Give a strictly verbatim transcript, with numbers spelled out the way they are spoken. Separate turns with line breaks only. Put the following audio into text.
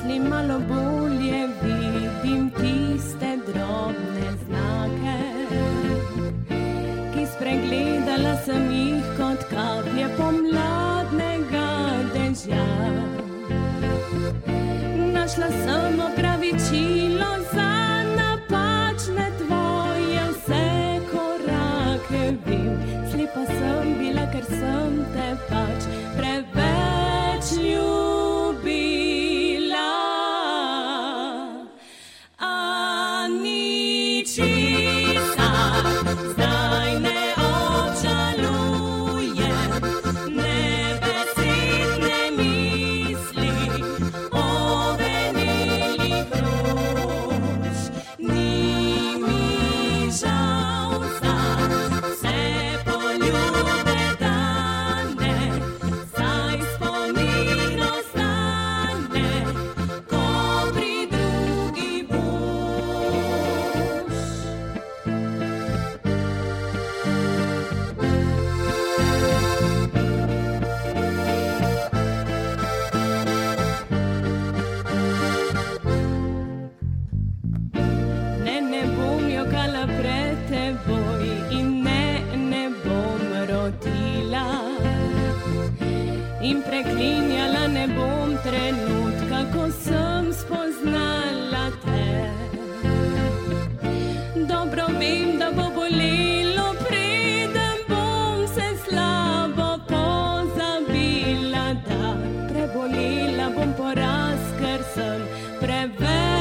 Mislim, malo bolje vidim tiste drobne znake, ki spregledala sem jih kot kaplje pomladnega dežja. Našla sem opravičilo za napačne tvoje vse korake, vem, slepa sem bila, ker sem te pač preveč ljubila. Zdaj ne obžalujem nebesedne misli o venelih rož. Ni mi žal za vse poljube dane, saj spomin ostane, ko pri drugi boš. Pred teboj in ne, ne bom rodila in preklinjala ne bom trenutka, ko sem spoznala te. Dobro vem, da bo bolelo, preden bom se slabo pozabila, da prebolela bom poraz, ker sem preveč